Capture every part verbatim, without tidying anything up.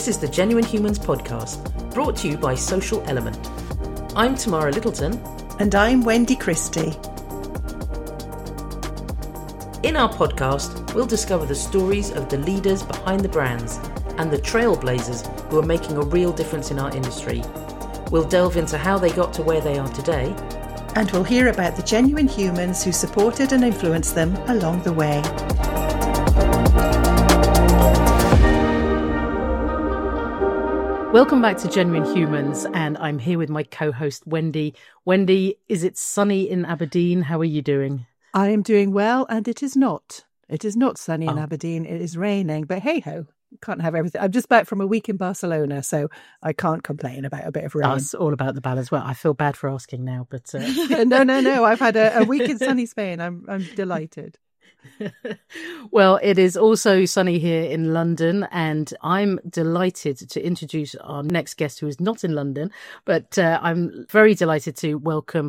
This is the Genuine Humans podcast, brought to you by Social Element. I'm Tamara Littleton. And I'm Wendy Christie. In our podcast, we'll discover the stories of the leaders behind the brands and the trailblazers who are making a real difference in our industry. We'll delve into how they got to where they are today. And we'll hear about the genuine humans who supported and influenced them along the way. Welcome back to Genuine Humans, and I'm here with my co-host Wendy. Wendy, is it sunny in Aberdeen? How are you doing? I am doing well, and it is not. It is not sunny in Oh. Aberdeen. It is raining, but hey-ho, can't have everything. I'm just back from a week in Barcelona, so I can't complain about a bit of rain. Oh, it's all about the balance. Well, I feel bad for asking now, but... Uh... no, no, no. I've had a, a week in sunny Spain. I'm, I'm delighted. Well, it is also sunny here in London, and I'm delighted to introduce our next guest, who is not in London, but uh, I'm very delighted to welcome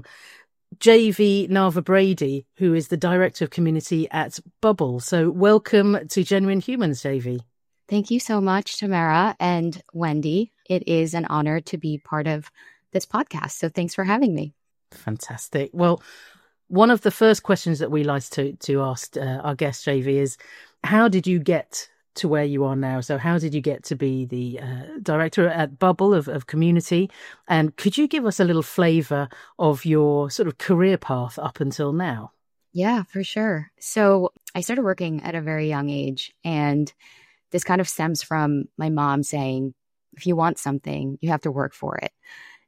J V Nava-Brady, who is the Director of Community at Bubble. So welcome to Genuine Humans, J V. Thank you so much, Tamara and Wendy. It is an honor to be part of this podcast, so thanks for having me. Fantastic. Well, one of the first questions that we like to, to ask uh, our guest, J V, is how did you get to where you are now? So how did you get to be the uh, director at Bubble of, of Community? And could you give us a little flavour of your sort of career path up until now? Yeah, for sure. So I started working at a very young age, and this kind of stems from my mom saying, if you want something, you have to work for it.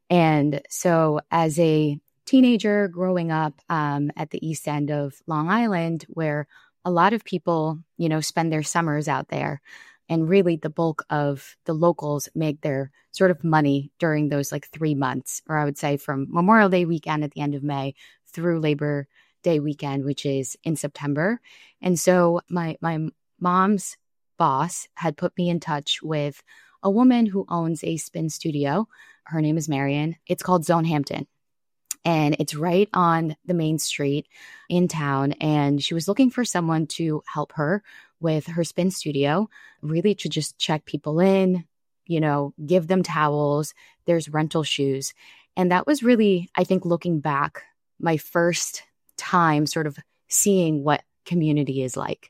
And so as a teenager growing up um, at the east end of Long Island, where a lot of people, you know, spend their summers out there, and really the bulk of the locals make their sort of money during those like three months, or I would say from Memorial Day weekend at the end of May through Labor Day weekend, which is in September. And so my my mom's boss had put me in touch with a woman who owns a spin studio. Her name is Marion. It's called Zone Hampton. And it's right on the main street in town. And she was looking for someone to help her with her spin studio, really to just check people in, you know, give them towels. There's rental shoes. And that was really, I think, looking back, my first time sort of seeing what community is like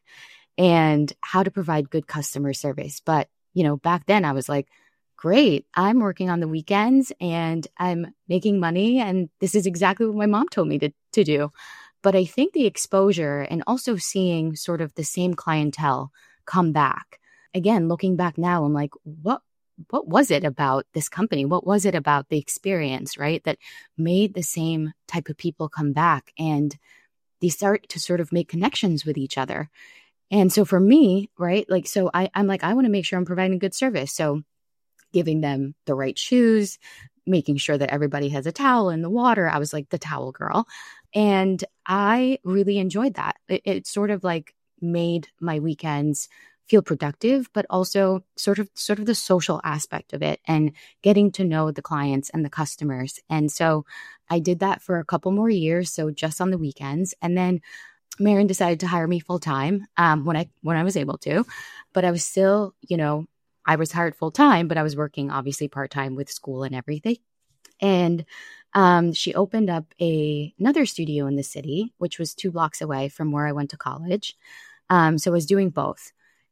and how to provide good customer service. But, you know, back then I was like, great, I'm working on the weekends and I'm making money. And this is exactly what my mom told me to, to do. But I think the exposure and also seeing sort of the same clientele come back. Again, looking back now, I'm like, what what was it about this company? What was it about the experience, right, that made the same type of people come back? And they start to sort of make connections with each other. And so for me, right, like, so I, I'm like, I want to make sure I'm providing good service. So giving them the right shoes, making sure that everybody has a towel in the water. I was like the towel girl. And I really enjoyed that. It, it sort of like made my weekends feel productive, but also sort of sort of the social aspect of it and getting to know the clients and the customers. And so I did that for a couple more years. So just on the weekends. And then Marion decided to hire me full time um, when I when I was able to. But I was still, you know, I was hired full time, but I was working obviously part time with school and everything. And um, she opened up a, another studio in the city, which was two blocks away from where I went to college. Um, so I was doing both.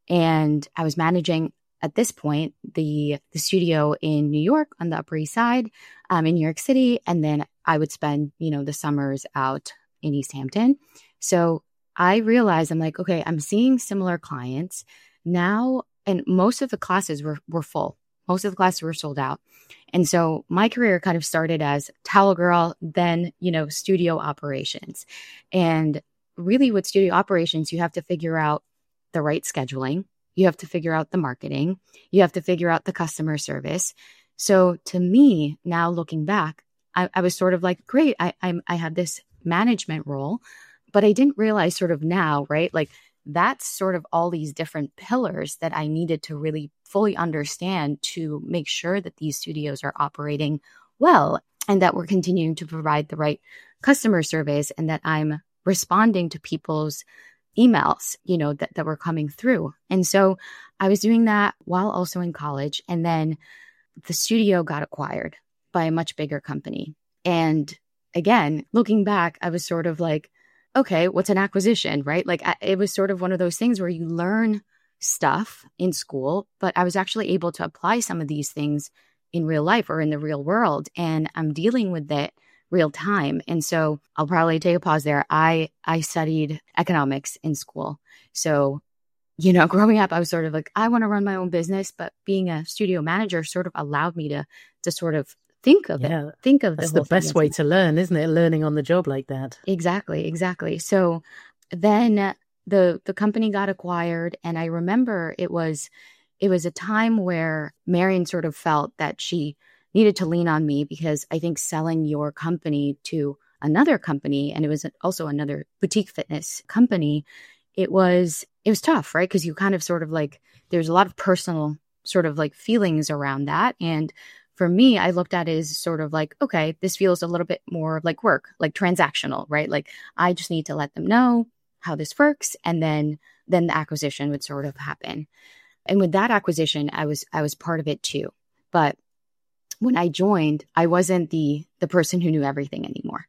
And I was managing at this point the, the studio in New York on the Upper East Side, um, in New York City. And then I would spend, you know, the summers out in East Hampton. So I realized I'm like, okay, I'm seeing similar clients now. And most of the classes were, were full. Most of the classes were sold out. And so my career kind of started as towel girl, then, you know, studio operations. And really with studio operations, you have to figure out the right scheduling. You have to figure out the marketing. You have to figure out the customer service. So to me, now looking back, I, I was sort of like, great, I, I, I had this management role, but I didn't realize sort of now, right? Like, that's sort of all these different pillars that I needed to really fully understand to make sure that these studios are operating well and that we're continuing to provide the right customer service and that I'm responding to people's emails, you know, that, that were coming through. And so I was doing that while also in college. And then the studio got acquired by a much bigger company. And again, looking back, I was sort of like, okay, what's an acquisition, right? Like I, it was sort of one of those things where you learn stuff in school, but I was actually able to apply some of these things in real life or in the real world. And I'm dealing with it real time. And so I'll probably take a pause there. I, I studied economics in school. So, you know, growing up, I was sort of like, I want to run my own business, but being a studio manager sort of allowed me to, to sort of think of yeah, it, think of that's the, the best way to learn, isn't it? Learning on the job like that. Exactly, exactly. So then the the company got acquired, and I remember it was it was a time where Marion sort of felt that she needed to lean on me, because I think selling your company to another company, and it was also another boutique fitness company, it was it was tough, right? Because you kind of sort of like, there's a lot of personal sort of like feelings around that. And for me, I looked at it as sort of like, okay, this feels a little bit more like work, like transactional, right? Like I just need to let them know how this works, and then then the acquisition would sort of happen. And with that acquisition, I was I was part of it too. But when I joined, I wasn't the the person who knew everything anymore.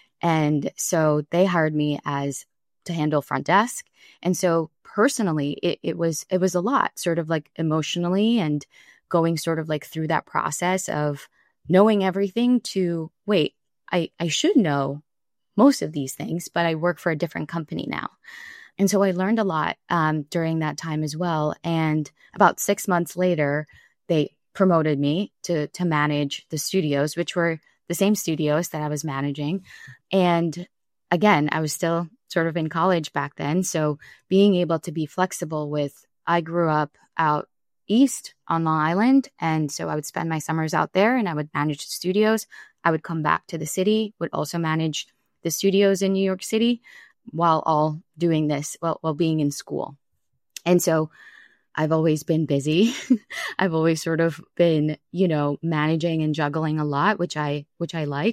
And so they hired me as to handle front desk. And so personally, it, it was it was a lot, sort of like emotionally, and going sort of like through that process of knowing everything to, wait, I, I should know most of these things, but I work for a different company now. And so I learned a lot um, during that time as well. And about six months later, they promoted me to to manage the studios, which were the same studios that I was managing. And again, I was still sort of in college back then. So being able to be flexible with, I grew up out east on Long Island. And so I would spend my summers out there, and I would manage the studios. I would come back to the city, would also manage the studios in New York City, while all doing this, while, while being in school. And so I've always been busy. I've always sort of been, you know, managing and juggling a lot, which I, which I like.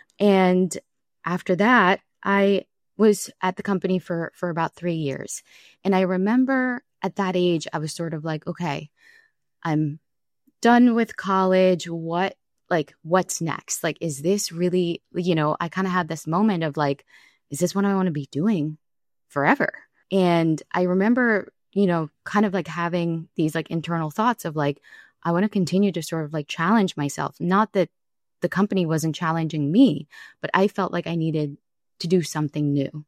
And after that, I was at the company for, for about three years. And I remember at that age, I was sort of like, okay, I'm done with college. What, like, what's next? Like, is this really, you know, I kind of had this moment of like, is this what I want to be doing forever? And I remember, you know, kind of like having these like internal thoughts of like, I want to continue to sort of like challenge myself. Not that the company wasn't challenging me, but I felt like I needed to do something new.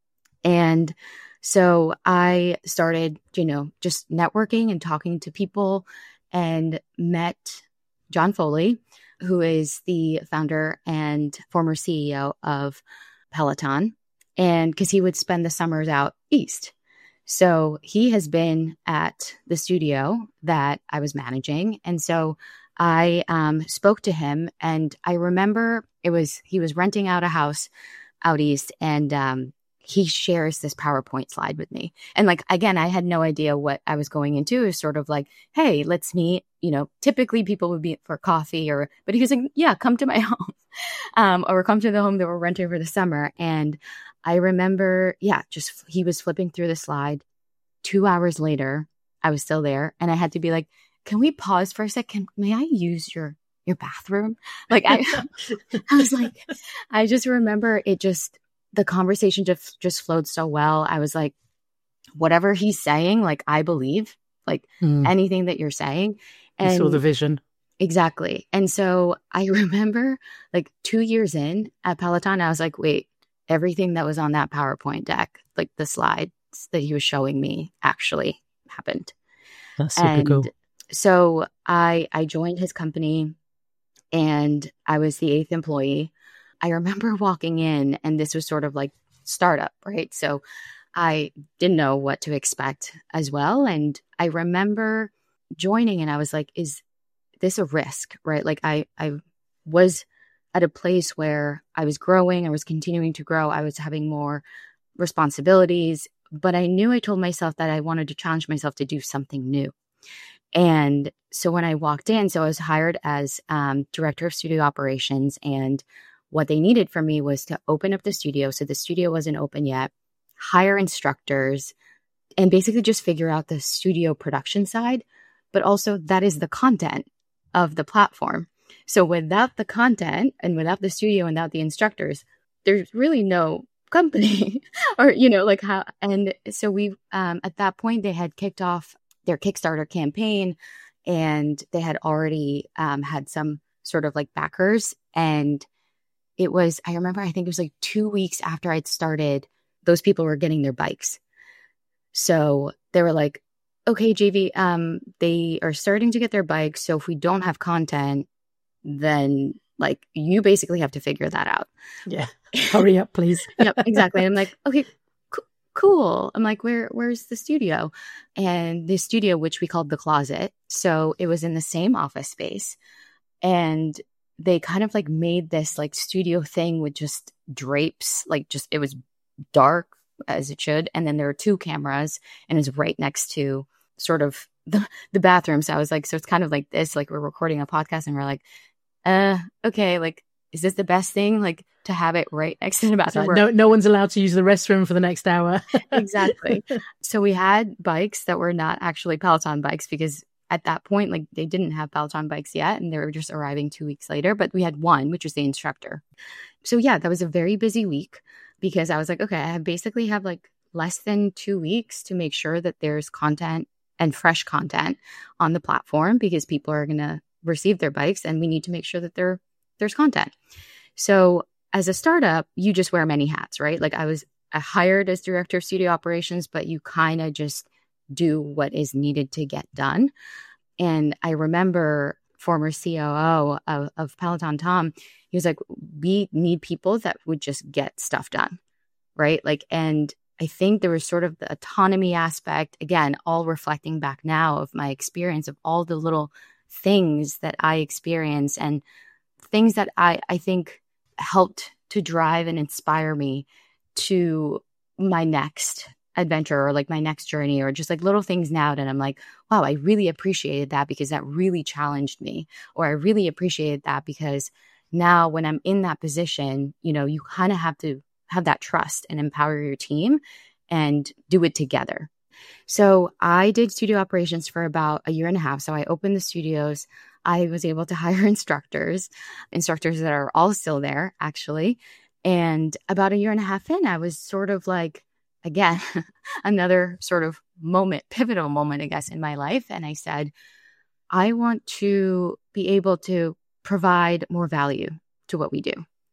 And so I started, you know, just networking and talking to people, and met John Foley, who is the founder and former C E O of Peloton. And because he would spend the summers out east. So he has been at the studio that I was managing. And so I um, spoke to him, and I remember it was, he was renting out a house out east, and um, he shares this PowerPoint slide with me. And like, again, I had no idea what I was going into. It was sort of like, hey, let's meet. You know, typically people would be for coffee, or, but he was like, yeah, come to my home, um, or come to the home that we're renting for the summer. And I remember, yeah, just, he was flipping through the slide. Two hours later, I was still there, and I had to be like, can we pause for a second? May I use your, your bathroom? Like, I, I was like, I just remember it just, the conversation just, just flowed so well. I was like, whatever he's saying, like, I believe, like mm. anything that you're saying. And you saw the vision. Exactly. And so I remember like two years in at Peloton, I was like, wait, everything that was on that PowerPoint deck, like the slides that he was showing me, actually happened. That's super and cool. So I, I joined his company, and I was the eighth employee. I remember walking in, and this was sort of like startup, right? So I didn't know what to expect as well. And I remember joining, and I was like, is this a risk, right? Like I, I was at a place where I was growing, I was continuing to grow. I was having more responsibilities, but I knew, I told myself that I wanted to challenge myself to do something new. And so when I walked in, so I was hired as um, director of studio operations, and what they needed from me was to open up the studio. So the studio wasn't open yet. hire instructors, and basically just figure out the studio production side. But also that is the content of the platform. So without the content and without the studio and without the instructors, there's really no company or, you know, like how, and so we, um, at that point, they had kicked off their Kickstarter campaign, and they had already um, had some sort of like backers. And it was, I remember, I think it was like two weeks after I'd started, those people were getting their bikes. So they were like, okay, J V, um, they are starting to get their bikes. So if we don't have content, then like you basically have to figure that out. Yeah. Hurry up, please. Yep, exactly. And I'm like, okay, c- cool. I'm like, where, where's the studio? And the studio, which we called The Closet. So it was in the same office space. And they kind of like made this like studio thing with just drapes, like just, it was dark as it should. And then there were two cameras, and it was right next to sort of the, the bathroom. So I was like, so it's kind of like this, like we're recording a podcast and we're like, uh, okay, like, is this the best thing? Like to have it right next to the bathroom? Like, no, no one's allowed to use the restroom for the next hour. Exactly. So we had bikes that were not actually Peloton bikes, because at that point, like they didn't have Peloton bikes yet, and they were just arriving two weeks later. But we had one, which was the instructor. So yeah, that was a very busy week, because I was like, okay, I basically have like less than two weeks to make sure that there's content and fresh content on the platform, because people are going to receive their bikes, and we need to make sure that there there's content. So as a startup, you just wear many hats, right? Like I was I hired as director of studio operations, but you kind of just do what is needed to get done. And I remember former C O O of, of Peloton, Tom, he was like, we need people that would just get stuff done, right? Like, and I think there was sort of the autonomy aspect, again, all reflecting back now of my experience of all the little things that I experience and things that I, I think helped to drive and inspire me to my next adventure, or like my next journey, or just like little things now that I'm like, wow, I really appreciated that because that really challenged me. Or I really appreciated that because now when I'm in that position, you know, you kind of have to have that trust and empower your team and do it together. So I did studio operations for about a year and a half. So I opened the studios. I was able to hire instructors, instructors that are all still there, actually. And about a year and a half in, I was sort of like, again, another sort of moment, pivotal moment, I guess, in my life. And I said, I want to be able to provide more value to what we do.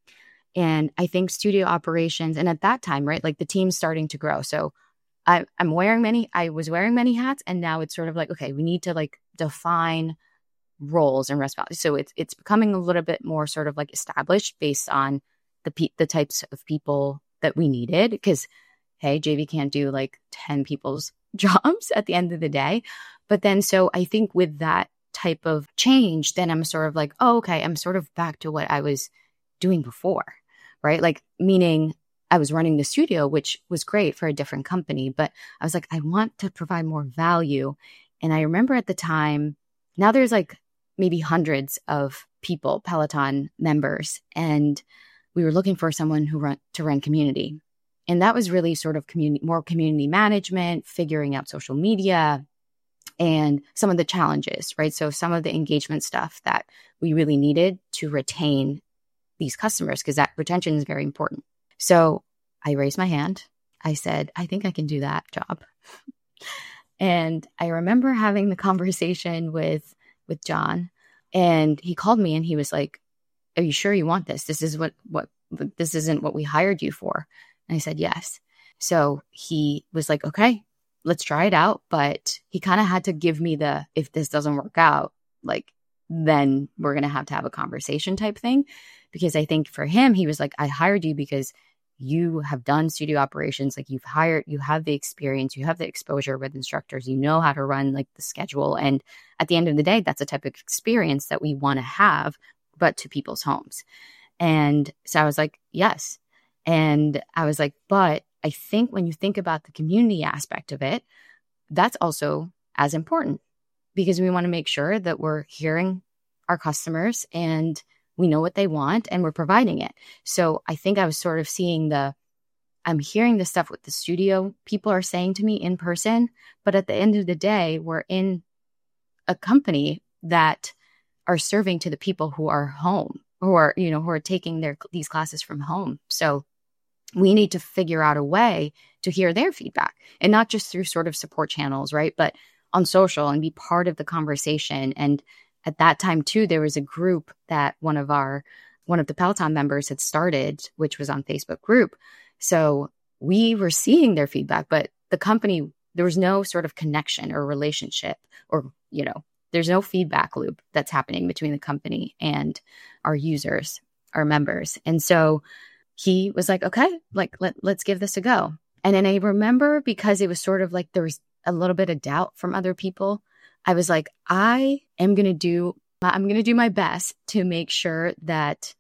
And I think studio operations, and at that time, right, like the team's starting to grow. So I, I'm wearing many, I was wearing many hats, and now it's sort of like, okay, we need to like define roles and responsibilities. So it's it's becoming a little bit more sort of like established based on the pe- the types of people that we needed. Because hey, J V can't do like ten people's jobs at the end of the day. But then, so I think with that type of change, then I'm sort of like, oh, okay, I'm sort of back to what I was doing before, right? Like meaning I was running the studio, which was great for a different company, but I was like, I want to provide more value. And I remember at the time, now there's like maybe hundreds of people, Peloton members, and we were looking for someone who run to run community. And that was really sort of community, more community management, figuring out social media, and some of the challenges, right? So some of the engagement stuff that we really needed to retain these customers, because that retention is very important. So I raised my hand. I said, I think I can do that job. And I remember having the conversation with, with John, and he called me and he was like, are you sure you want this? This is what, what, this isn't what we hired you for. And I said, yes. So he was like, okay, let's try it out. But he kind of had to give me the, if this doesn't work out, like, then we're going to have to have a conversation type thing. Because I think for him, he was like, I hired you because you have done studio operations. Like you've hired, you have the experience, you have the exposure with instructors, you know how to run like the schedule. And at the end of the day, that's a type of experience that we want to have, but to people's homes. And so I was like, yes. And I was like, but I think when you think about the community aspect of it, that's also as important, because we want to make sure that we're hearing our customers and we know what they want and we're providing it. So I think I was sort of seeing the I'm hearing the stuff what the studio people are saying to me in person. But at the end of the day, we're in a company that are serving to the people who are home, who are, you know, who are taking their these classes from home. So we need to figure out a way to hear their feedback, and not just through sort of support channels, right? But on social, and be part of the conversation. And at that time too, there was a group that one of our, one of the Peloton members had started, which was on Facebook group. So we were seeing their feedback, but the company, there was no sort of connection or relationship, or, you know, there's no feedback loop that's happening between the company and our users, our members. And so he was like, okay, like, let, let's give this a go. And then I remember, because it was sort of like there was a little bit of doubt from other people, I was like, I am going to do, I'm going to do my best to make sure that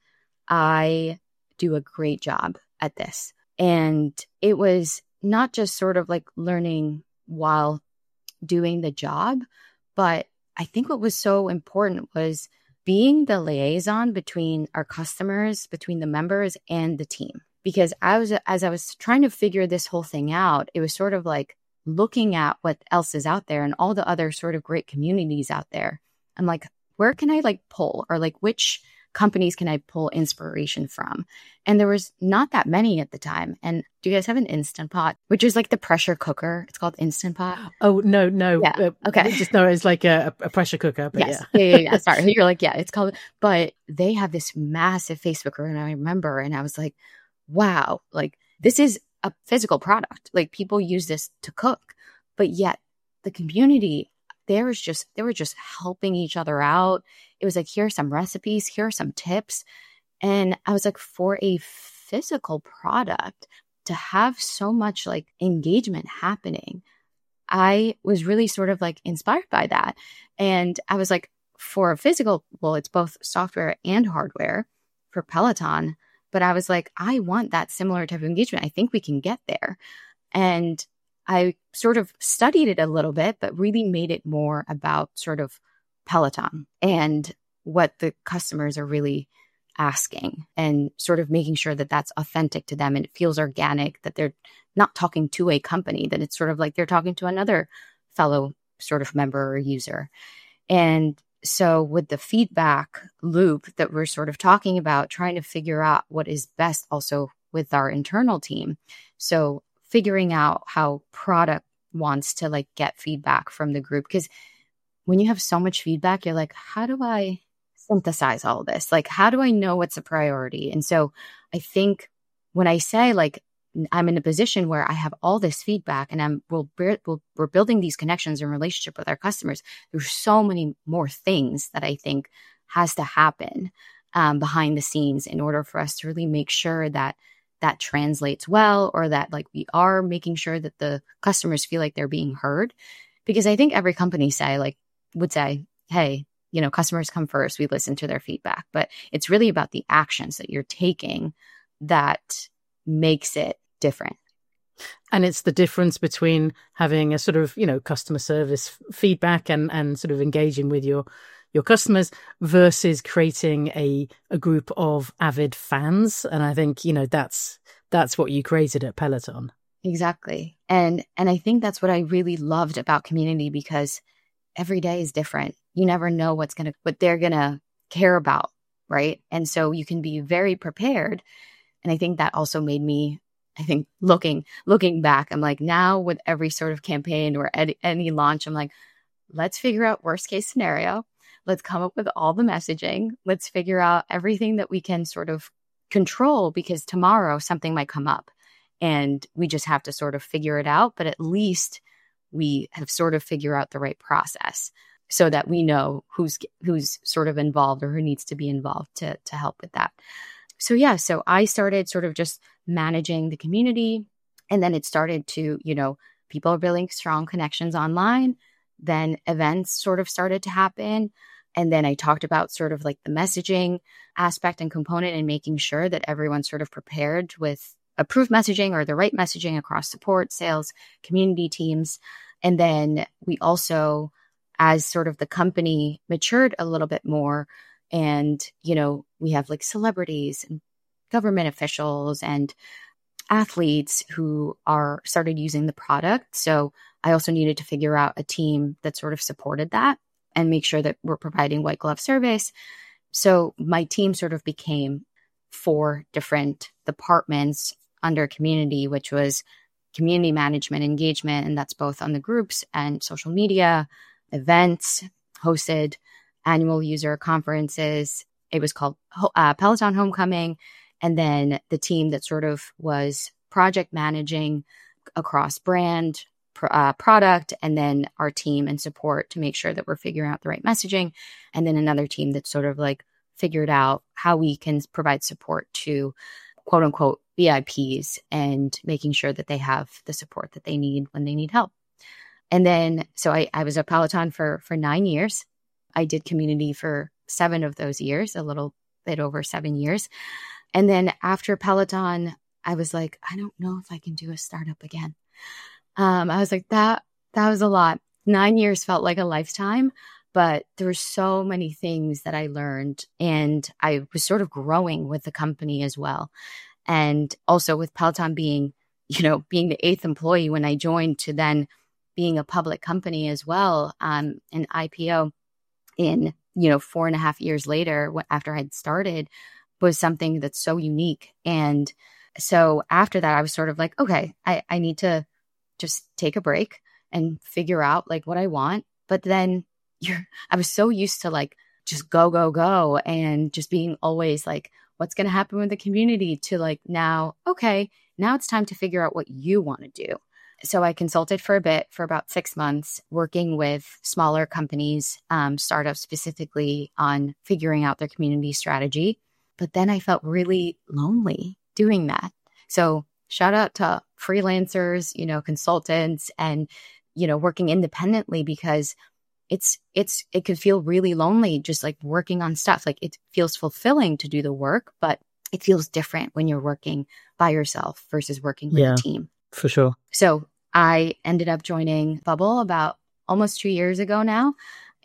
I do a great job at this. And it was not just sort of like learning while doing the job, but I think what was so important was being the liaison between our customers, between the members and the team. Because I was, as I was trying to figure this whole thing out, it was sort of like looking at what else is out there and all the other sort of great communities out there. I'm like, where can I like pull, or like which companies can I pull inspiration from? And there was not that many at the time. And do you guys have an Instant Pot, which is like the pressure cooker? It's called Instant Pot. Oh, no, no. Yeah. Uh, okay. Just know it's like a, a pressure cooker. But yes. yeah. yeah, yeah, yeah. Sorry. You're like, yeah, it's called, but they have this massive Facebook group. And I remember, and I was like, wow, like this is a physical product. Like people use this to cook, but yet the community, there was just, they were just helping each other out. It was like, here are some recipes, here are some tips. And I was like, for a physical product to have so much like engagement happening, I was really sort of like inspired by that. And I was like, for a physical, well, it's both software and hardware for Peloton. But I was like, I want that similar type of engagement. I think we can get there. And I sort of studied it a little bit, but really made it more about sort of Peloton and what the customers are really asking, and sort of making sure that that's authentic to them and it feels organic, that they're not talking to a company, that it's sort of like they're talking to another fellow sort of member or user. And so with the feedback loop that we're sort of talking about, trying to figure out what is best also with our internal team. So figuring out how product wants to like get feedback from the group. Because when you have so much feedback, you're like, how do I synthesize all of this? Like, how do I know what's a priority? And so I think when I say like, I'm in a position where I have all this feedback and I'm we'll, we'll, we're building these connections and relationship with our customers, there's so many more things that I think has to happen um, behind the scenes in order for us to really make sure that that translates well, or that like we are making sure that the customers feel like they're being heard. Because I think every company say like would say, hey, you know, customers come first, we listen to their feedback. But it's really about the actions that you're taking that makes it different. And it's the difference between having a sort of, you know, customer service feedback and, and sort of engaging with your your customers versus creating a, a group of avid fans. And I think, you know, that's that's what you created at Peloton. Exactly. And and I think that's what I really loved about community, because every day is different. You never know what's gonna what they're gonna care about, right? And so you can be very prepared. And I think that also made me, I think looking looking back, I'm like, now with every sort of campaign or any, any launch, I'm like, let's figure out worst case scenario. Let's come up with all the messaging. Let's figure out everything that we can sort of control, because tomorrow something might come up and we just have to sort of figure it out. But at least we have sort of figured out the right process so that we know who's who's sort of involved or who needs to be involved to to help with that. So yeah, so I started sort of just managing the community, and then it started to, you know, people are building strong connections online. Then events sort of started to happen. And then I talked about sort of like the messaging aspect and component, and making sure that everyone's sort of prepared with approved messaging or the right messaging across support, sales, community teams. And then we also, as sort of the company matured a little bit more, and, you know, we have like celebrities and government officials and athletes who are started using the product. So I also needed to figure out a team that sort of supported that and make sure that we're providing white glove service. So my team sort of became four different departments under community, which was community management, engagement, and that's both on the groups and social media, events, hosted annual user conferences. It was called uh, Peloton Homecoming. And then the team that sort of was project managing across brand, pr- uh, product, and then our team and support to make sure that we're figuring out the right messaging. And then another team that sort of like figured out how we can provide support to quote unquote V I Ps and making sure that they have the support that they need when they need help. And then, so I, I was at Peloton for, for nine years. I did community for seven of those years, a little bit over seven years. And then after Peloton, I was like, I don't know if I can do a startup again. Um, I was like, that, that was a lot. Nine years felt like a lifetime, but there were so many things that I learned, and I was sort of growing with the company as well. And also with Peloton being, you know, being the eighth employee when I joined to then being a public company as well, um, an I P O in, you know, four and a half years later after I'd started was something that's so unique. And so after that, I was sort of like, okay, I, I need to just take a break and figure out like what I want. But then you're, I was so used to like, just go, go, go. And just being always like, what's going to happen with the community to like now, okay, now it's time to figure out what you want to do. So I consulted for a bit for about six months, working with smaller companies, um, startups specifically on figuring out their community strategy. But then I felt really lonely doing that. So shout out to freelancers, you know, consultants and, you know, working independently, because it's, it's, it could feel really lonely just like working on stuff. Like it feels fulfilling to do the work, but it feels different when you're working by yourself versus working with Yeah, a team. for sure. So I ended up joining Bubble about almost two years ago now.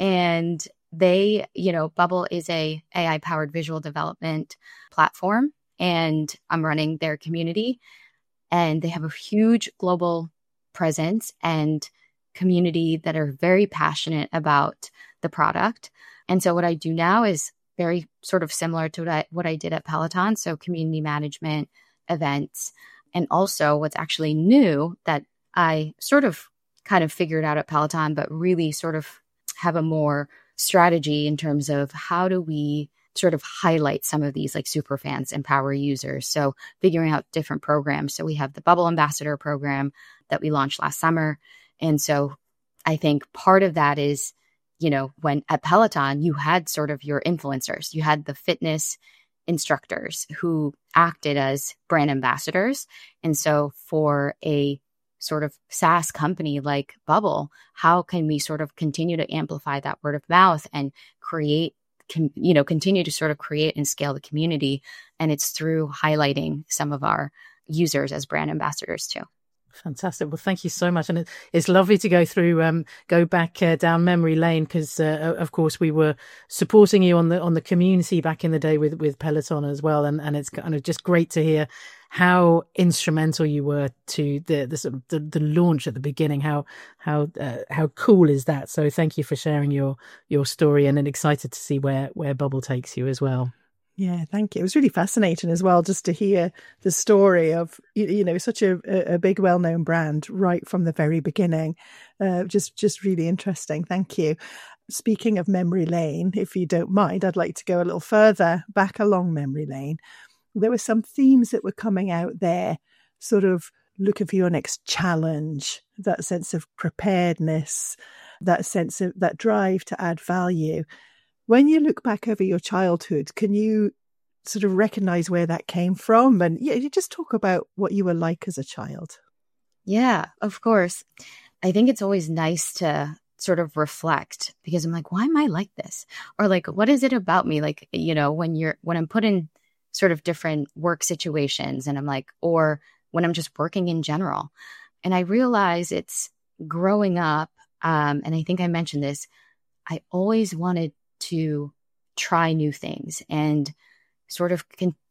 And they, you know, Bubble is a A I powered visual development platform, and I'm running their community, and they have a huge global presence and community that are very passionate about the product. And so what I do now is very sort of similar to what I, what I did at Peloton. So community management, events, and also what's actually new that I sort of kind of figured out at Peloton, but really sort of have a more strategy in terms of how do we sort of highlight some of these like super fans and power users. So figuring out different programs. So we have the Bubble Ambassador program that we launched last summer. And so I think part of that is, you know, when at Peloton, you had sort of your influencers, you had the fitness instructors who acted as brand ambassadors. And so for a sort of SaaS company like Bubble, how can we sort of continue to amplify that word of mouth and create, com- you know, continue to sort of create and scale the community? And it's through highlighting some of our users as brand ambassadors too. Fantastic. Well, thank you so much. And it, it's lovely to go through, um, go back uh, down memory lane, because, uh, of course, we were supporting you on the on the community back in the day with, with Peloton as well. And, and it's kind of just great to hear how instrumental you were to the the sort of the, the launch at the beginning. How how uh, how cool is that? So thank you for sharing your your story, and then excited to see where where Bubble takes you as well. Yeah, thank you. It was really fascinating as well, just to hear the story of, you, you know, such a, a big, well-known brand right from the very beginning. Uh, just, just really interesting. Thank you. Speaking of memory lane, if you don't mind, I'd like to go a little further back along memory lane. There were some themes that were coming out there, sort of looking for your next challenge, that sense of preparedness, that sense of that drive to add value. When you look back over your childhood, can you sort of recognize where that came from? And yeah, you just talk about what you were like as a child. Yeah, of course. I think it's always nice to sort of reflect, because I'm like, why am I like this? Or like, what is it about me? Like, you know, when you're, when I'm put in sort of different work situations, and I'm like, or when I'm just working in general. And I realize it's growing up. Um, and I think I mentioned this, I always wanted to try new things and sort of can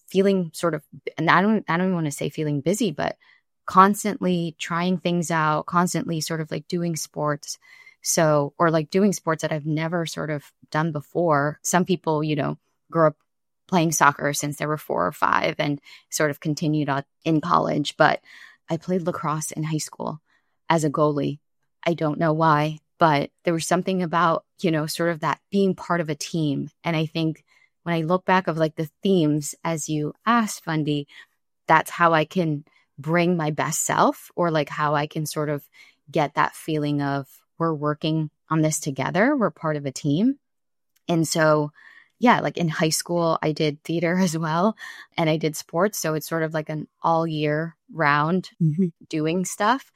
feeling sort of, and I don't, I don't want to say feeling busy, but constantly trying things out, constantly sort of like doing sports. So, or like doing sports that I've never sort of done before. Some people, you know, grew up playing soccer since they were four or five and sort of continued on in college. But I played lacrosse in high school as a goalie. I don't know why, but there was something about, you know, sort of that being part of a team. And I think when I look back of like the themes as you asked, Fundy, that's how I can bring my best self, or like how I can sort of get that feeling of we're working on this together. We're part of a team. And so, yeah, like in high school, I did theater as well, and I did sports. So it's sort of like an all year round mm-hmm. doing stuff.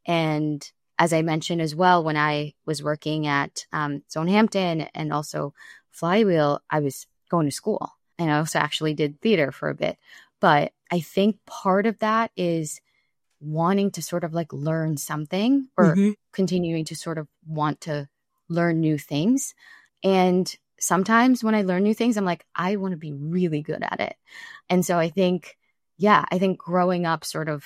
And as I mentioned as well, when I was working at um, Zone Hampton and also Flywheel, I was going to school, and I also actually did theater for a bit. But I think part of that is wanting to sort of like learn something, or mm-hmm. continuing to sort of want to learn new things. And sometimes when I learn new things, I'm like, I want to be really good at it. And so I think, yeah, I think growing up sort of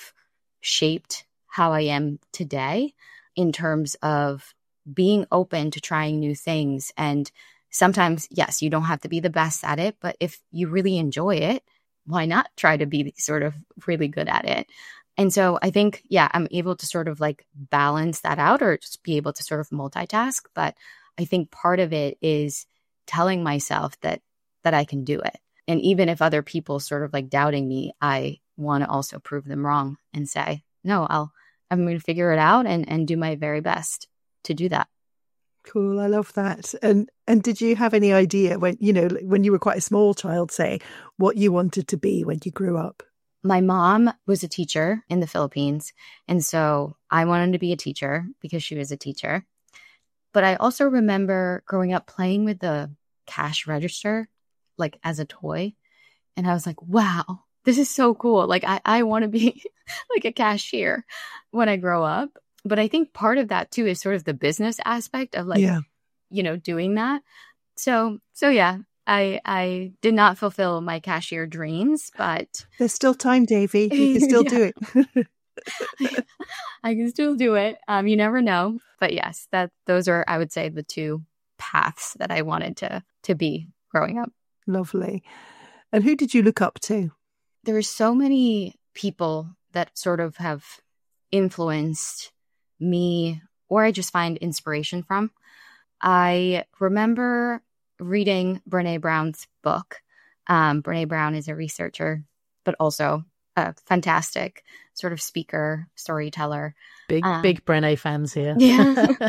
shaped how I am today in terms of being open to trying new things. And sometimes, yes, you don't have to be the best at it, but if you really enjoy it, why not try to be sort of really good at it? And so I think, yeah, I'm able to sort of like balance that out, or just be able to sort of multitask. But I think part of it is telling myself that that I can do it. And even if other people sort of like doubting me, I want to also prove them wrong and say, no, I'll I'm going to figure it out and, and do my very best to do that. Cool. I love that. And and did you have any idea when, you know, when you were quite a small child, say, what you wanted to be when you grew up? My mom was a teacher in the Philippines. And so I wanted to be a teacher because she was a teacher. But I also remember growing up playing with the cash register, like as a toy. And I was like, wow, this is so cool. Like, I, I want to be like a cashier when I grow up. But I think part of that too is sort of the business aspect of like, yeah. you know, doing that. So, so yeah, I I did not fulfill my cashier dreams, but there's still time, Davy. You can still do it. I can still do it. Um, you never know. But yes, that those are, I would say, the two paths that I wanted to to be growing up. Lovely. And who did you look up to? There were so many people that sort of have influenced me, or I just find inspiration from. I remember reading Brené Brown's book. Um, Brené Brown is a researcher, but also a fantastic sort of speaker, storyteller. Big, um, big Brené fans here. Yeah.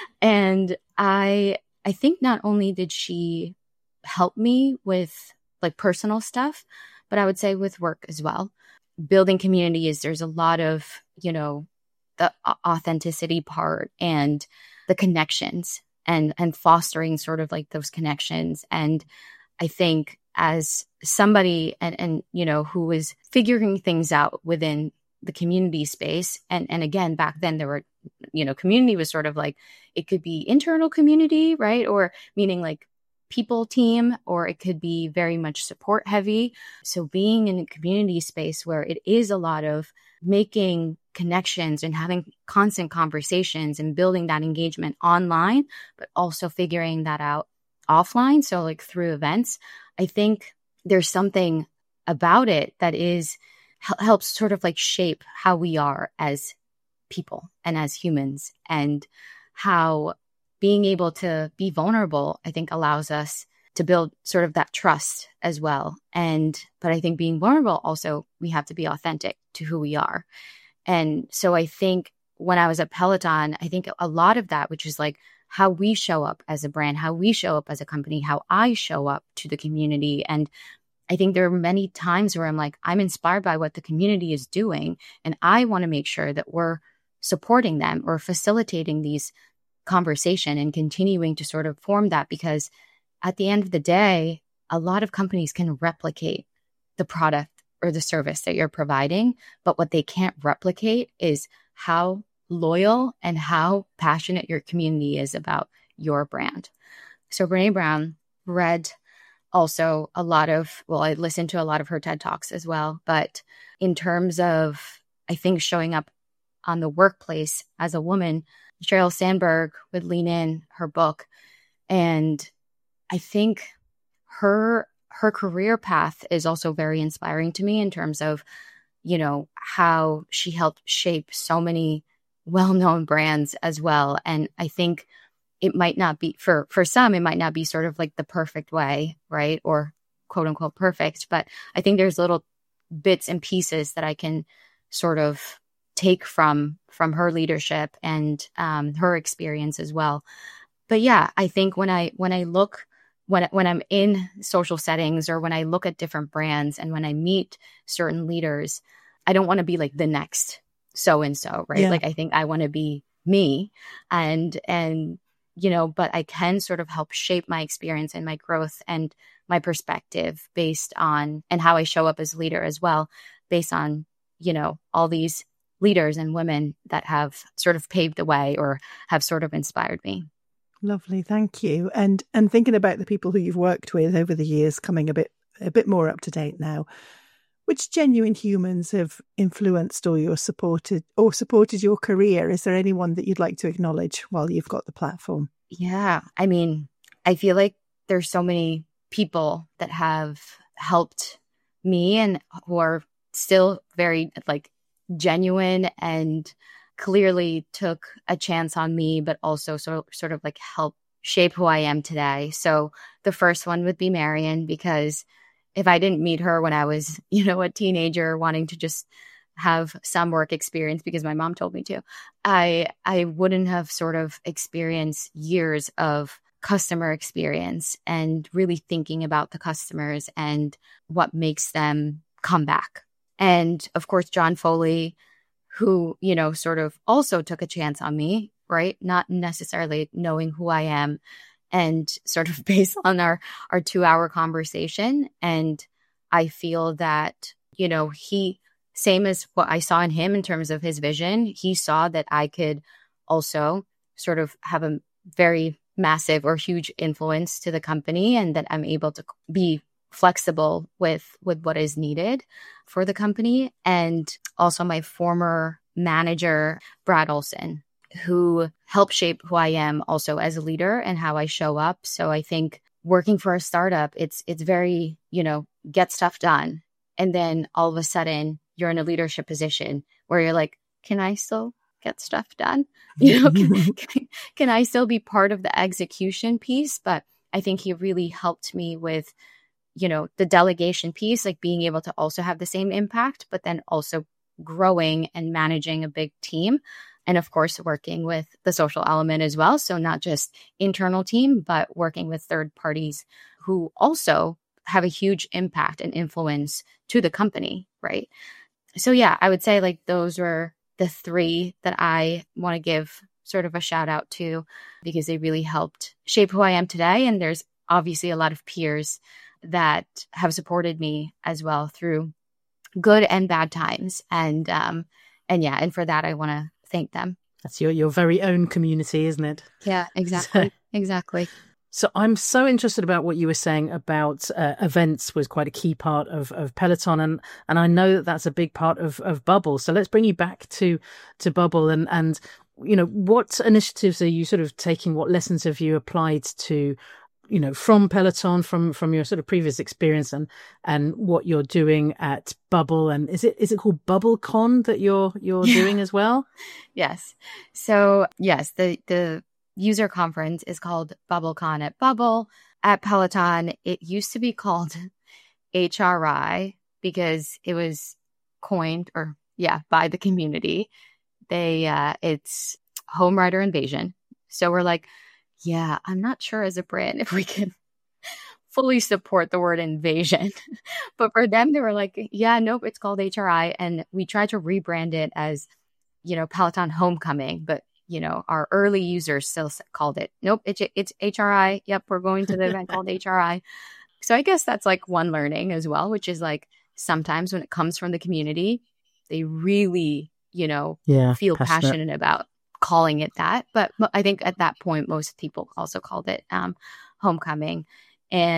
And I, I think not only did she help me with like personal stuff, but I would say with work as well. Building communities, there's a lot of, you know, the authenticity part and the connections and, and fostering sort of like those connections. And I think as somebody and, and, you know, who was figuring things out within the community space. And, and again, back then there were, you know, community was sort of like, it could be internal community, right? Or meaning like people team, or it could be very much support heavy. So being in a community space where it is a lot of making connections and having constant conversations and building that engagement online, but also figuring that out offline. So like through events, I think there's something about it that is helps sort of like shape how we are as people and as humans, and how being able to be vulnerable, I think, allows us to build sort of that trust as well. And, but I think being vulnerable also, we have to be authentic to who we are. And so I think when I was at Peloton, I think a lot of that, which is like how we show up as a brand, how we show up as a company, how I show up to the community. And I think there are many times where I'm like, I'm inspired by what the community is doing, and I want to make sure that we're supporting them or facilitating these conversation and continuing to sort of form that, because at the end of the day, a lot of companies can replicate the product or the service that you're providing, but what they can't replicate is how loyal and how passionate your community is about your brand. So Brené Brown read also a lot of, well, I listened to a lot of her TED Talks as well. But in terms of, I think, showing up on the workplace as a woman, Sheryl Sandberg would lean in her book. And I think her her career path is also very inspiring to me in terms of, you know, how she helped shape so many well-known brands as well. And I think it might not be, for, for some, it might not be sort of like the perfect way, right? Or quote unquote perfect. But I think there's little bits and pieces that I can sort of take from from her leadership and um, her experience as well. But yeah, I think when I when I look when when I'm in social settings or when I look at different brands and when I meet certain leaders, I don't want to be like the next so and so, right? Yeah. Like I think I want to be me, and and you know, but I can sort of help shape my experience and my growth and my perspective based on and how I show up as a leader as well, based on, you know, all these leaders and women that have sort of paved the way or have sort of inspired me. Lovely, thank you. And and thinking about the people who you've worked with over the years, coming a bit a bit more up to date now, which genuine humans have influenced or your supported or supported your career? Is there anyone that you'd like to acknowledge while you've got the platform? Yeah, I mean, I feel like there's so many people that have helped me and who are still very like genuine and clearly took a chance on me, but also sort of, sort of like help shape who I am today. So the first one would be Marion, because if I didn't meet her when I was, you know, a teenager wanting to just have some work experience because my mom told me to, I I wouldn't have sort of experienced years of customer experience and really thinking about the customers and what makes them come back. And of course, John Foley, who, you know, sort of also took a chance on me, right? Not necessarily knowing who I am, and sort of based on our, our two hour conversation. And I feel that, you know, he, same as what I saw in him in terms of his vision, he saw that I could also sort of have a very massive or huge influence to the company, and that I'm able to be flexible with with what is needed for the company. And also my former manager, Brad Olson, who helped shape who I am also as a leader and how I show up. So I think working for a startup, it's it's very, you know, get stuff done. And then all of a sudden you're in a leadership position where you're like, can I still get stuff done? You know, can, can, can I still be part of the execution piece? But I think he really helped me with, you know, the delegation piece, like being able to also have the same impact, but then also growing and managing a big team. And of course, working with the social element as well. So not just internal team, but working with third parties who also have a huge impact and influence to the company, right? So yeah, I would say like those were the three that I want to give sort of a shout out to, because they really helped shape who I am today. And there's obviously a lot of peers that have supported me as well through good and bad times. And um, and yeah, and for that, I want to thank them. That's your, your very own community, isn't it? Yeah, exactly. exactly. So I'm so interested about what you were saying about uh, events was quite a key part of, of Peloton. And, and I know that that's a big part of, of Bubble. So let's bring you back to, to Bubble and, and, you know, what initiatives are you sort of taking? What lessons have you applied to, you know, from Peloton, from, from your sort of previous experience, and, and what you're doing at Bubble? And is it, is it called BubbleCon that you're, you're yeah. doing as well? Yes. So yes, the, the, user conference is called BubbleCon at Bubble. At Peloton, it used to be called H R I because it was coined or yeah, by the community. They, uh, it's Home Rider Invasion. So we're like, yeah, I'm not sure as a brand if we can fully support the word invasion. But for them, they were like, yeah, nope, it's called H R I. And we tried to rebrand it as, you know, Peloton Homecoming, but you know, our early users still called it, nope, it's, it's H R I. Yep, we're going to the event called H R I. So I guess that's like one learning as well, which is like sometimes when it comes from the community, they really, you know, yeah, feel passionate. passionate about calling it that. But I think at that point, most people also called it um, Homecoming. And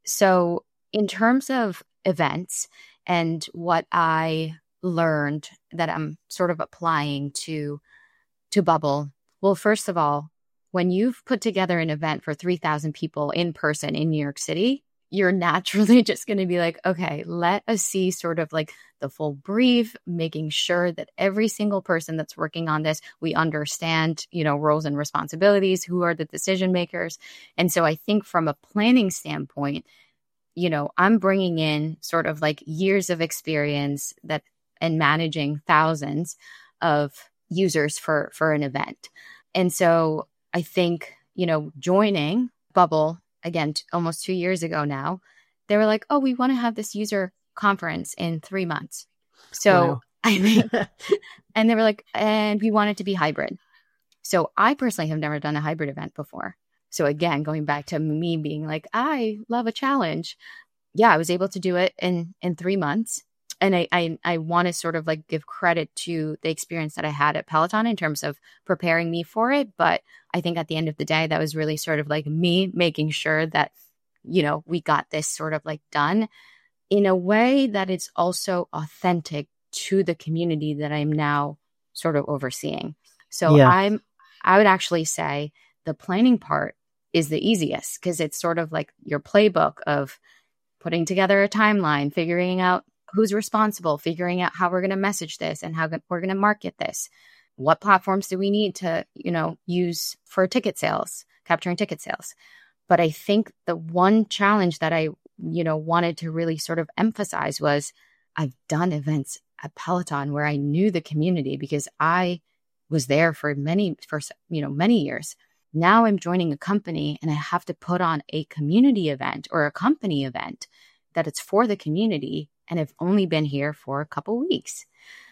So in terms of events and what I learned that I'm sort of applying to to Bubble, well, first of all, when you've put together an event for three thousand people in person in New York City, you're naturally just going to be like, okay, let us see sort of like the full brief, making sure that every single person that's working on this, we understand, you know, roles and responsibilities, who are the decision makers. And so I think from a planning standpoint, you know, I'm bringing in sort of like years of experience that and managing thousands of users for, for an event. And so I think, you know, joining Bubble, again, t- almost two years ago now, they were like, oh, we want to have this user conference in three months. So Wow. I mean, and they were like, and we want it to be hybrid. So I personally have never done a hybrid event before. So again, going back to me being like, I love a challenge. Yeah, I was able to do it in, in three months. And I, I, I want to sort of like give credit to the experience that I had at Peloton in terms of preparing me for it. But I think at the end of the day, that was really sort of like me making sure that, you know, we got this sort of like done in a way that it's also authentic to the community that I'm now sort of overseeing. So Yeah. I'm, I would actually say the planning part is the easiest because it's sort of like your playbook of putting together a timeline, figuring out who's responsible, figuring out how we're going to message this and how we're going to market this. What platforms do we need to, you know, use for ticket sales, capturing ticket sales? But I think the one challenge that I, you know, wanted to really sort of emphasize was I've done events at Peloton where I knew the community because I was there for many, for, you know, many years. Now I'm joining a company and I have to put on a community event or a company event that it's for the community. And I've only been here for a couple weeks.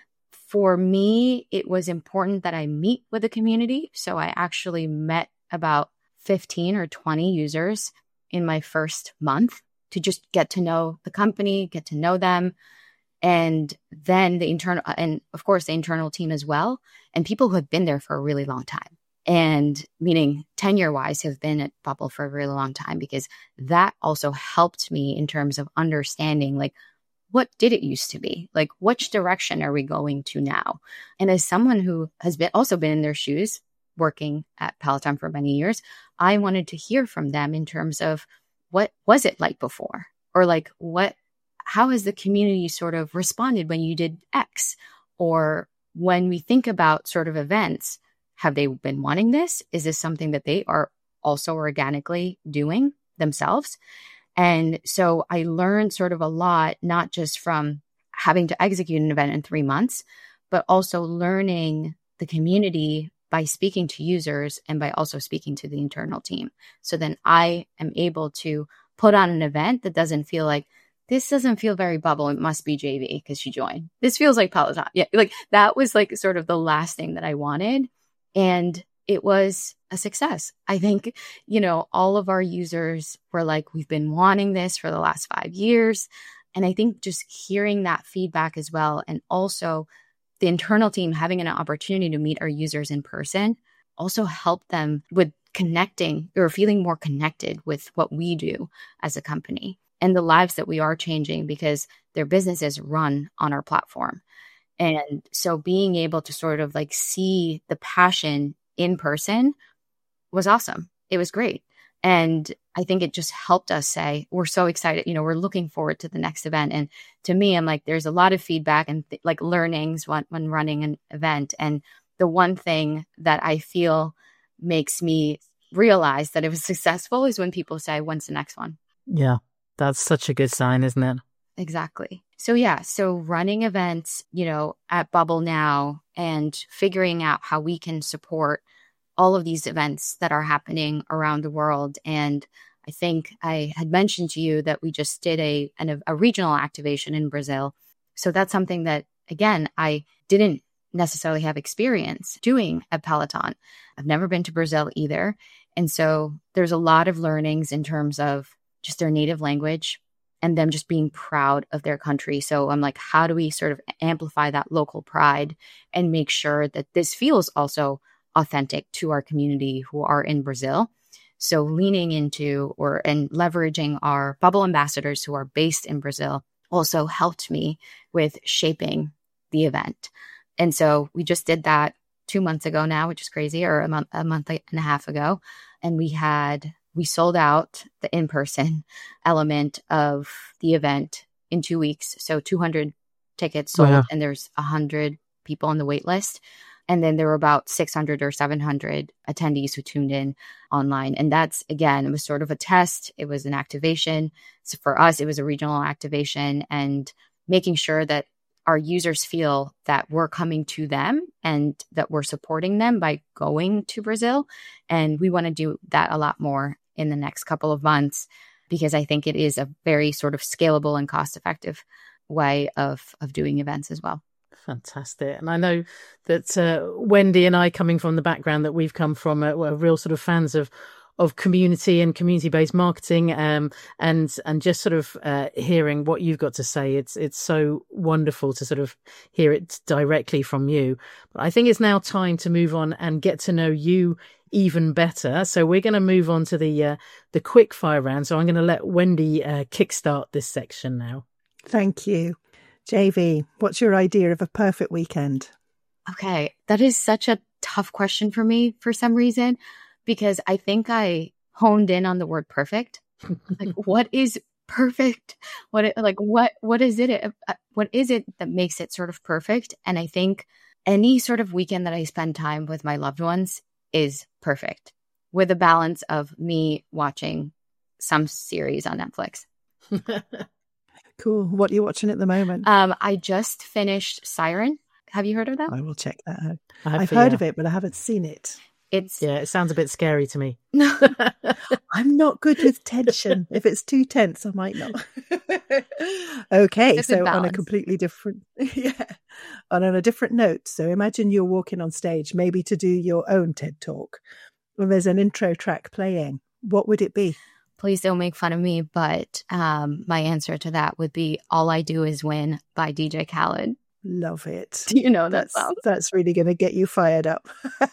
For me, it was important that I meet with the community. So I actually met about fifteen or twenty users in my first month to just get to know the company, get to know them. And then the internal, and of course, the internal team as well. And people who have been there for a really long time. And meaning tenure wise have been at Bubble for a really long time, because that also helped me in terms of understanding like, what did it used to be? Like, which direction are we going to now? And as someone who has been also been in their shoes working at Peloton for many years, I wanted to hear from them in terms of what was it like before? Or like, what, how has the community sort of responded when you did X? Or when we think about sort of events, have they been wanting this? Is this something that they are also organically doing themselves? And so I learned sort of a lot, not just from having to execute an event in three months, but also learning the community by speaking to users and by also speaking to the internal team. So then I am able to put on an event that doesn't feel like, this doesn't feel very Bubble. It must be J V because she joined. This feels like Peloton. Yeah, like that was like sort of the last thing that I wanted. And it was a success. I think, you know, all of our users were like, we've been wanting this for the last five years. And I think just hearing that feedback as well, and also the internal team having an opportunity to meet our users in person also helped them with connecting or feeling more connected with what we do as a company and the lives that we are changing, because their businesses run on our platform. And so being able to sort of like see the passion in person was awesome. It was great. And I think it just helped us say, we're so excited, you know, we're looking forward to the next event. And to me, I'm like, there's a lot of feedback and th- like learnings when, when running an event. And the one thing that I feel makes me realize that it was successful is when people say, when's the next one? Yeah, that's such a good sign, isn't it? Exactly. So yeah, so running events, you know, at Bubble now and figuring out how we can support all of these events that are happening around the world. And I think I had mentioned to you that we just did a, an, a regional activation in Brazil. So that's something that, again, I didn't necessarily have experience doing at Peloton. I've never been to Brazil either. And so there's a lot of learnings in terms of just their native language and them just being proud of their country. So I'm like, how do we sort of amplify that local pride and make sure that this feels also authentic to our community who are in Brazil? So leaning into or and leveraging our bubble ambassadors who are based in Brazil also helped me with shaping the event. And so we just did that two months ago now, which is crazy, or a month, a month and a half ago. And we had, we sold out the in-person element of the event in two weeks. So two hundred tickets sold, Wow. and there's one hundred people on the wait list. And then there were about six hundred or seven hundred attendees who tuned in online. And that's, again, it was sort of a test. It was an activation. So for us, it was a regional activation, and making sure that our users feel that we're coming to them and that we're supporting them by going to Brazil. And we want to do that a lot more in the next couple of months, because I think it is a very sort of scalable and cost-effective way of, of doing events as well. Fantastic. And I know that uh, Wendy and I, coming from the background that we've come from, uh, were real sort of fans of of community and community-based marketing, um, and and just sort of uh, hearing what you've got to say. It's it's so wonderful to sort of hear it directly from you. But I think it's now time to move on and get to know you even better. So we're going to move on to the uh, the quick fire round. So I'm going to let Wendy uh, kickstart this section now. Thank you. J V, what's your idea of a perfect weekend? Okay, that is such a tough question for me for some reason, because I think I honed in on the word perfect. Like, what is perfect? What like what what is it? What is it that makes it sort of perfect? And I think any sort of weekend that I spend time with my loved ones is perfect, with a balance of me watching some series on Netflix. Cool. What are you watching at the moment? Um, I just finished Siren. Have you heard of that? I will check that out. I've I've heard yeah. of it, but I haven't seen it. It's Yeah, it sounds a bit scary to me. I'm not good with tension. If it's too tense, I might not. Okay, It's a good so on a balance. completely different, yeah, and on a different note. So imagine you're walking on stage, maybe to do your own TED Talk, when there's an intro track playing. What would it be? Please don't make fun of me, but um, my answer to that would be "All I Do Is Win" by D J Khaled. Love it. Do you know that That's song? that's really going to get you fired up.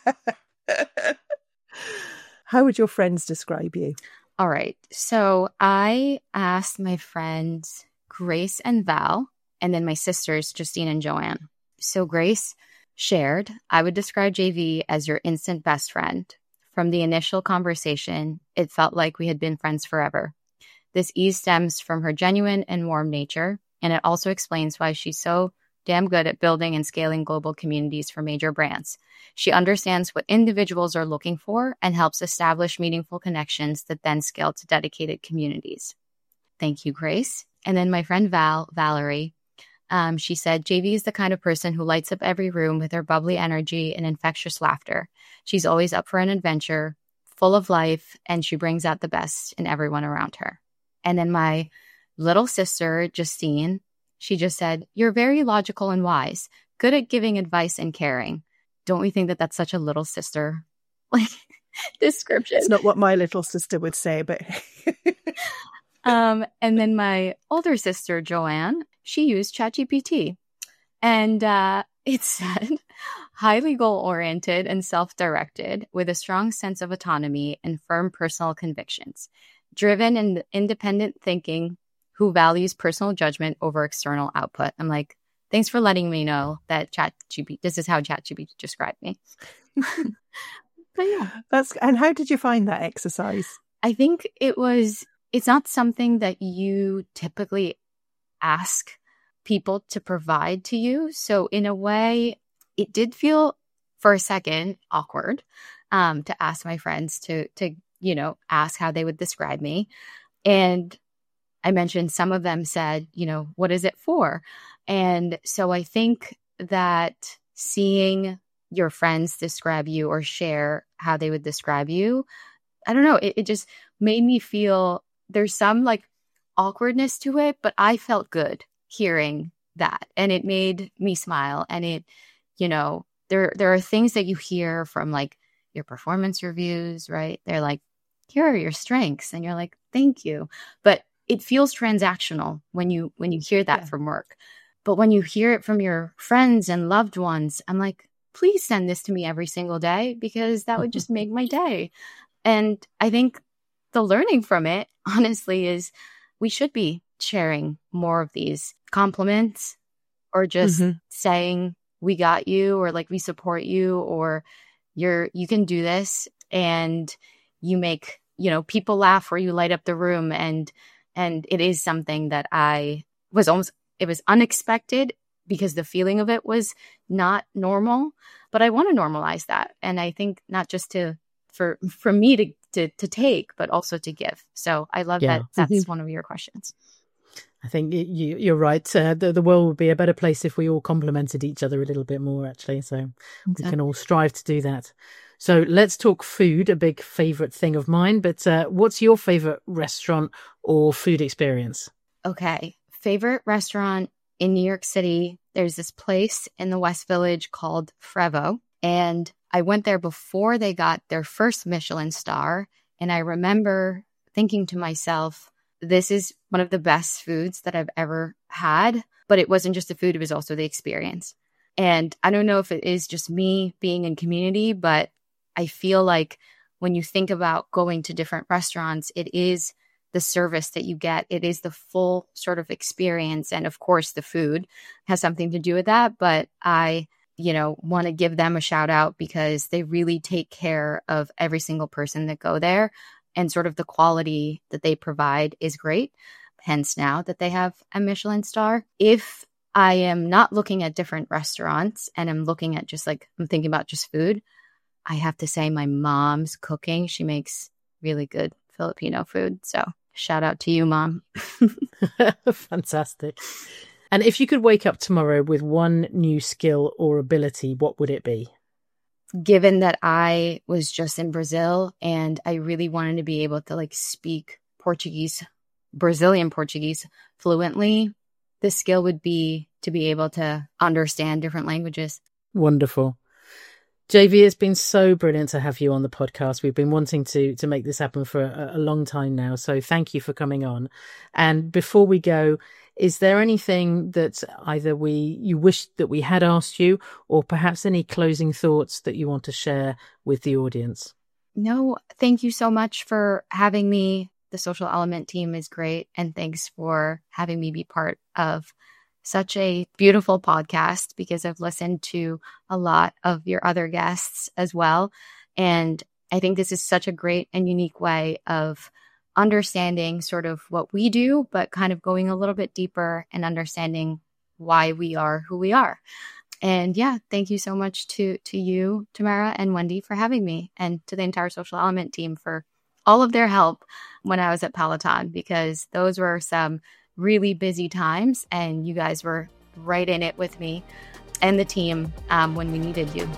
How would your friends describe you? All right. So I asked my friends Grace and Val, and then my sisters Justine and Joanne. So Grace shared, I would describe J V as your instant best friend. From the initial conversation, it felt like we had been friends forever. This ease stems from her genuine and warm nature, and it also explains why she's so damn good at building and scaling global communities for major brands. She understands what individuals are looking for and helps establish meaningful connections that then scale to dedicated communities. Thank you, Grace. And then my friend Val, Valerie, um, she said, J V is the kind of person who lights up every room with her bubbly energy and infectious laughter. She's always up for an adventure, full of life, and she brings out the best in everyone around her. And then my little sister, Justine, she just said, you're very logical and wise, good at giving advice and caring. Don't we think that that's such a little sister like description? It's not what my little sister would say, but um, and then my older sister, Joanne, she used ChatGPT, and uh, it said, highly goal-oriented and self-directed with a strong sense of autonomy and firm personal convictions, driven and independent thinking, who values personal judgment over external output. I'm like, thanks for letting me know that ChatGPT, this is how ChatGPT described me. But yeah. That's, and how did you find that exercise? I think it was, it's not something that you typically ask people to provide to you. So in a way, it did feel for a second awkward um, to ask my friends to, to, you know, ask how they would describe me. And I mentioned some of them said, you know, what is it for? And so I think that seeing your friends describe you or share how they would describe you, I don't know, it, it just made me feel there's some like awkwardness to it, but I felt good hearing that. And it made me smile. And it, you know, there, there are things that you hear from like your performance reviews, right? They're like, here are your strengths. And you're like, thank you. But it feels transactional when you when you hear that yeah. from work. But when you hear it from your friends and loved ones, I'm like, please send this to me every single day, because that would just make my day. And I think the learning from it, honestly, is we should be sharing more of these compliments or just mm-hmm. saying, we got you, or like, we support you, or you're, you can do this. And you make, you know, people laugh, or you light up the room. And, and it is something that I was almost, it was unexpected because the feeling of it was not normal, but I want to normalize that. And I think not just to, for, for me to, to, to take, but also to give. So I love yeah. that. That's mm-hmm. one of your questions. I think you, you're right. Uh, the, the world would be a better place if we all complimented each other a little bit more, actually. So exactly. we can all strive to do that. So let's talk food, a big favourite thing of mine. But uh, what's your favourite restaurant or food experience? Okay. Favourite restaurant in New York City. There's this place in the West Village called Frevo. And I went there before they got their first Michelin star. And I remember thinking to myself, this is one of the best foods that I've ever had. But it wasn't just the food, it was also the experience. And I don't know if it is just me being in community, but I feel like when you think about going to different restaurants, it is the service that you get. It is the full sort of experience. And of course, the food has something to do with that. But I, you know, want to give them a shout out because they really take care of every single person that go there. And sort of the quality that they provide is great. Hence now that they have a Michelin star. If I am not looking at different restaurants and I'm looking at just like, I'm thinking about just food, I have to say my mom's cooking. She makes really good Filipino food. So shout out to you, Mom. Fantastic. And if you could wake up tomorrow with one new skill or ability, what would it be? Given that I was just in Brazil and I really wanted to be able to like speak Portuguese, Brazilian Portuguese fluently, the skill would be to be able to understand different languages. Wonderful. J V, it's been so brilliant to have you on the podcast. We've been wanting to to make this happen for a, a long time now. So thank you for coming on. And before we go, is there anything that either we you wish that we had asked you, or perhaps any closing thoughts that you want to share with the audience? No, thank you so much for having me. The Social Element team is great. And thanks for having me be part of such a beautiful podcast, because I've listened to a lot of your other guests as well. And I think this is such a great and unique way of understanding sort of what we do, but kind of going a little bit deeper and understanding why we are who we are. And yeah, thank you so much to, to you, Tamara and Wendy, for having me, and to the entire Social Element team for all of their help when I was at Peloton, because those were some really busy times and you guys were right in it with me and the team um, when we needed you.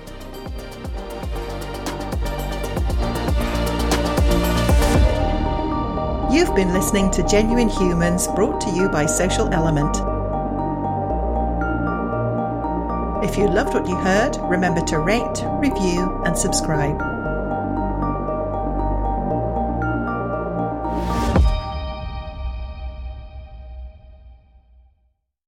You've been listening to Genuine Humans, brought to you by Social Element. If you loved what you heard, remember to rate, review, and subscribe.